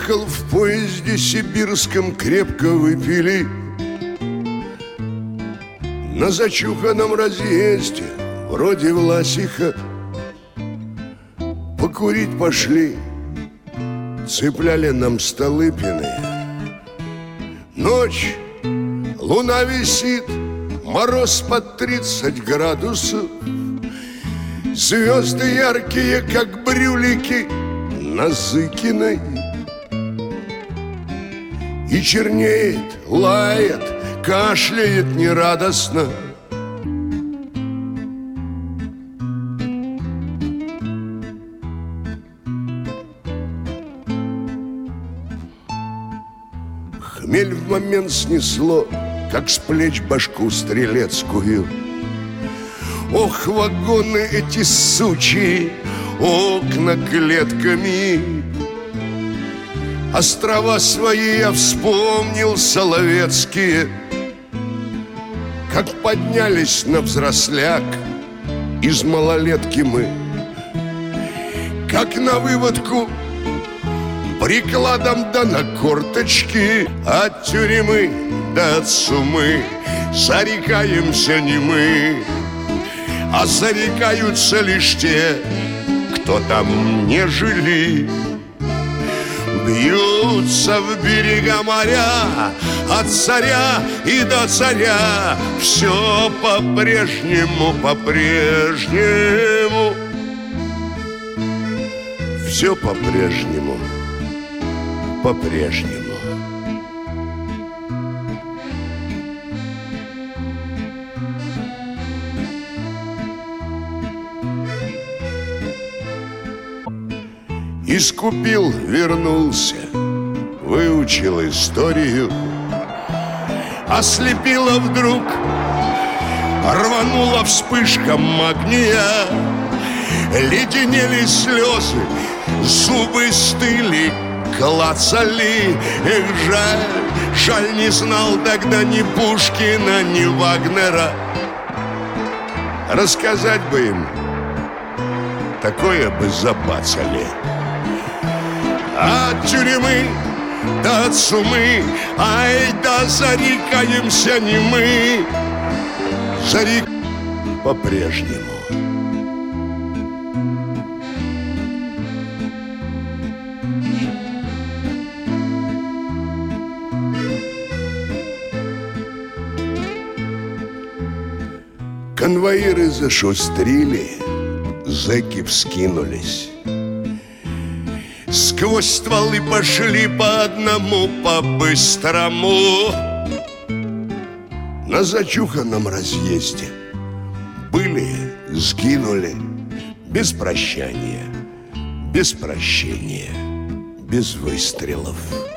Ехал в поезде сибирском, крепко выпили. На зачуханном разъезде, вроде Власиха, покурить пошли, цепляли нам Столыпины. Ночь, луна висит, мороз под 30 градусов, звезды яркие, как брюлики на Зыкиной. И чернеет, лает, кашляет нерадостно. Хмель в момент снесло, как с плеч башку стрелецкую. Ох, вагоны эти сучьи, окна клетками. Острова свои я вспомнил соловецкие, как поднялись на взросляк из малолетки мы, как на выводку прикладом да на корточки. От тюрьмы да от сумы зарекаемся не мы, а зарекаются лишь те, кто там не жили. Бьются в берега моря от царя и до царя. Все по-прежнему, по-прежнему. Все по-прежнему, по-прежнему. Искупил, вернулся, выучил историю. Ослепила вдруг, рванула вспышка магния. Леденели слезы, зубы стыли, клацали. Эх, жаль, жаль, не знал тогда ни Пушкина, ни Вагнера. Рассказать бы им, такое бы забацали. От тюрьмы до от сумы, ай да зарекаемся не мы, по-прежнему. Конвоиры зашустрили, зэки вскинулись. Сквозь стволы пошли по одному, по-быстрому. На зачуханном разъезде были, сгинули, без прощания, без прощения, без выстрелов.